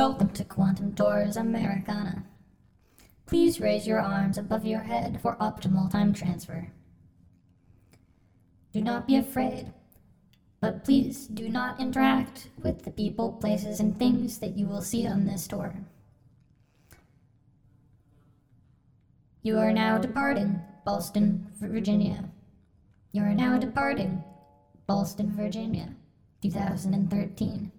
Welcome to Quantum Doors Americana. Please raise your arms above your head for optimal time transfer. Do not be afraid, but please do not interact with the people, places, and things that you will see on this tour. You are now departing Ballston, Virginia. You are now departing Ballston, Virginia, 2013.